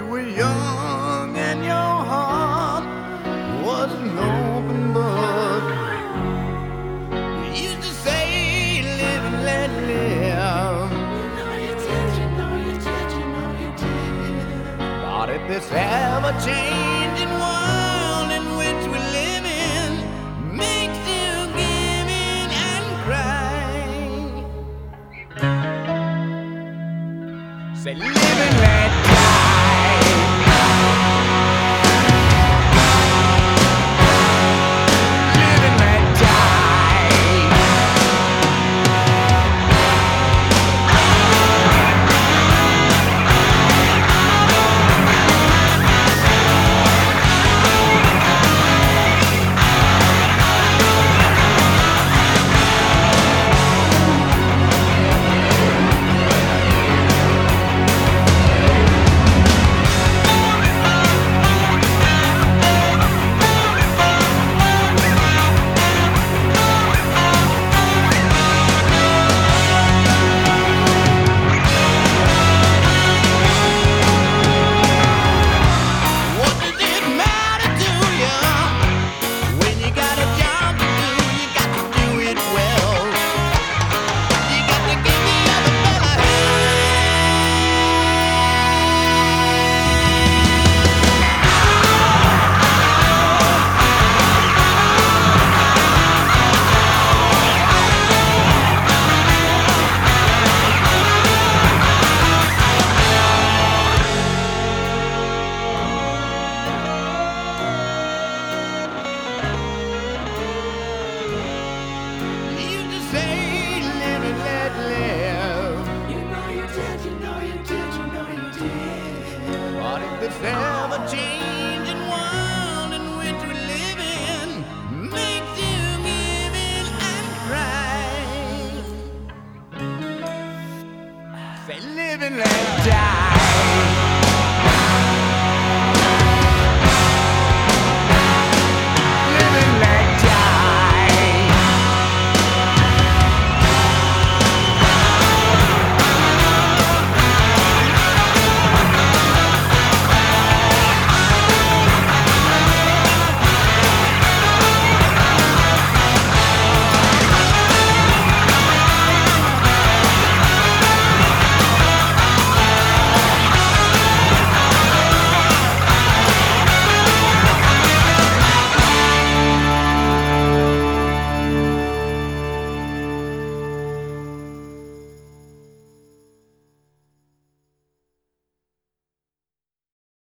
you were young and your heart was an open book. You used to say, live and let live. But if this ever-changing world in which we live in makes you give in and cry, say live and let die. Live and let die. What does it matter to you when you got a job to do? You got to do it well. You got to give the other fella You used to say, live and let live. You know you did, you know you did, you know you did. But if this ever-changing world in which we live in makes you give in and cry, say live and let die.